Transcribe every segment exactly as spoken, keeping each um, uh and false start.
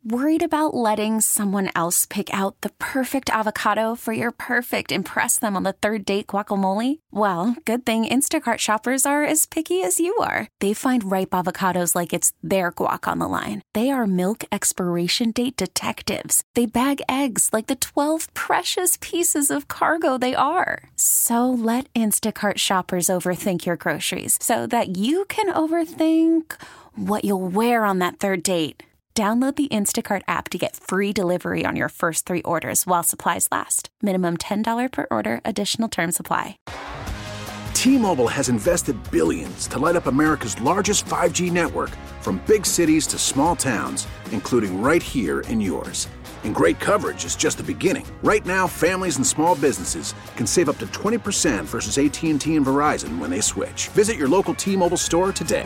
Worried about letting someone else pick out the perfect avocado for your perfect impress them on the third date guacamole? Well, good thing Instacart shoppers are as picky as you are. They find ripe avocados like it's their guac on the line. They are milk expiration date detectives. They bag eggs like the twelve precious pieces of cargo they are. So let Instacart shoppers overthink your groceries so that you can overthink what you'll wear on that third date. Download the Instacart app to get free delivery on your first three orders while supplies last. Minimum ten dollars per order. Additional terms apply. T-Mobile has invested billions to light up America's largest five G network, from big cities to small towns, including right here in yours. And great coverage is just the beginning. Right now, families and small businesses can save up to twenty percent versus A T and T and Verizon when they switch. Visit your local T-Mobile store today.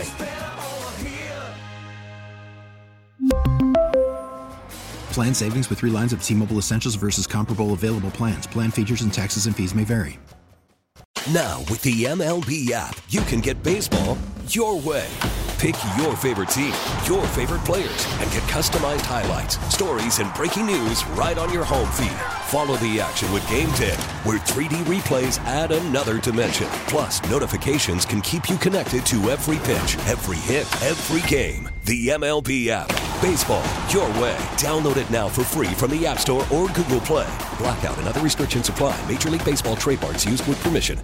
Plan savings with three lines of T-Mobile Essentials versus comparable available plans. Plan features and taxes and fees may vary. Now, with the M L B app, you can get baseball your way. Pick your favorite team, your favorite players, and get customized highlights, stories, and breaking news right on your home feed. Follow the action with Game Tip, where three D replays add another dimension. Plus, notifications can keep you connected to every pitch, every hit, every game. The M L B app. Baseball your way. Download it now for free from the App Store or Google Play. Blackout and other restrictions apply. Major League Baseball trademarks used with permission.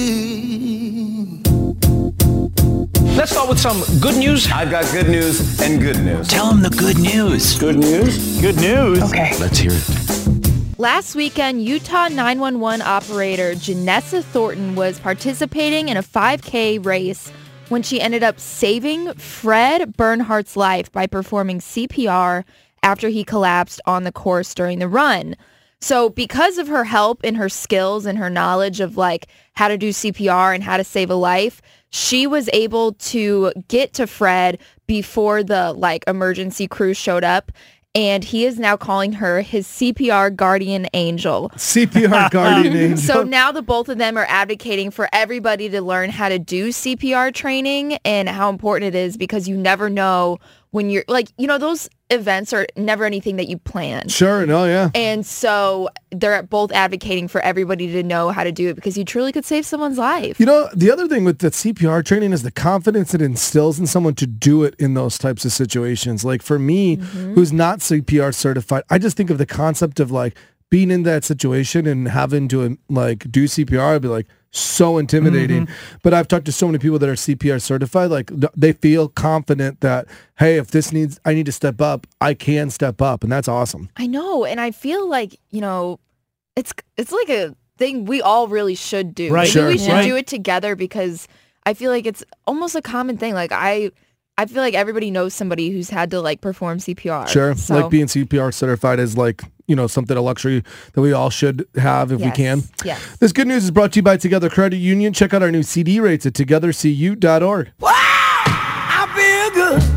Let's start with some good news. I've got good news and good news. Tell them the good news. Good news? Good news. Okay. Let's hear it. Last weekend, Utah nine one one operator Janessa Thornton was participating in a five K race when she ended up saving Fred Bernhardt's life by performing C P R after he collapsed on the course during the run. So because of her help and her skills and her knowledge of like how to do C P R and how to save a life, she was able to get to Fred before the like emergency crew showed up. And he is now calling her his C P R guardian angel. C P R guardian angel. So now the both of them are advocating for everybody to learn how to do C P R training and how important it is, because you never know when you're like, you know, those events are never anything that you plan. Sure, no, yeah. And so they're both advocating for everybody to know how to do it, because you truly could save someone's life. You know, the other thing with the C P R training is the confidence it instills in someone to do it in those types of situations. Like for me, mm-hmm. who's not C P R certified, I just think of the concept of like being in that situation and having to like do C P R. I'd be like, so intimidating. Mm-hmm. But I've talked to so many people that are C P R certified, like they feel confident that, hey, if this needs, I need to step up, I can step up. And that's awesome. I know. And I feel like, you know, it's it's like a thing we all really should do. Right. Maybe Sure. we should Right. do it together, because I feel like it's almost a common thing. Like I I feel like everybody knows somebody who's had to like perform C P R. Sure. So, like being C P R certified is like, you know, something, a luxury that we all should have if yes, we can. Yes. This good news is brought to you by Together Credit Union. Check out our new C D rates at together c u dot org. Wow! I feel good.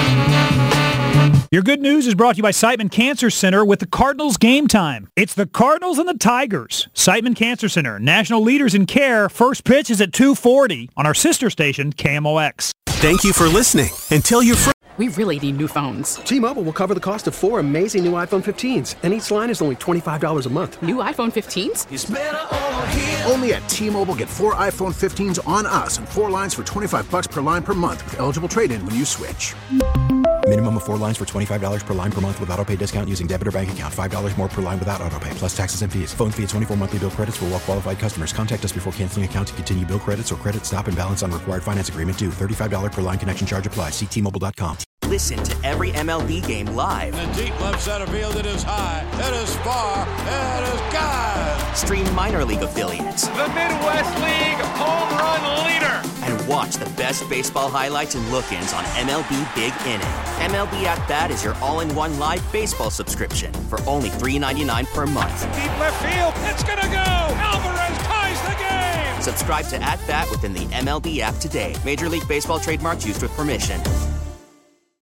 Your good news is brought to you by Siteman Cancer Center with the Cardinals Game Time. It's the Cardinals and the Tigers. Siteman Cancer Center, national leaders in care. First pitch is at two forty on our sister station, K M O X. Thank you for listening. And tell your friends. We really need new phones. T-Mobile will cover the cost of four amazing new iPhone fifteens, and each line is only twenty-five dollars a month. New iPhone fifteens? It's better over here. Only at T-Mobile, get four iPhone fifteens on us and four lines for twenty-five dollars per line per month with eligible trade-in when you switch. Minimum of four lines for twenty-five dollars per line per month with autopay discount using debit or bank account. five dollars more per line without autopay, plus taxes and fees. Phone fee at twenty-four monthly bill credits for well-qualified customers. Contact us before canceling account to continue bill credits or credit stop and balance on required finance agreement due. thirty-five dollars per line connection charge applies. See T Mobile dot com. Listen to every M L B game live. In the deep left center field, it is high, it is far, it is gone. Stream minor league affiliates. The Midwest League home run leader. And watch the best baseball highlights and look-ins on M L B Big Inning. M L B At Bat is your all-in-one live baseball subscription for only three dollars and ninety-nine cents per month. Deep left field, it's gonna go. Alvarez ties the game. Subscribe to At Bat within the M L B app today. Major League Baseball trademarks used with permission.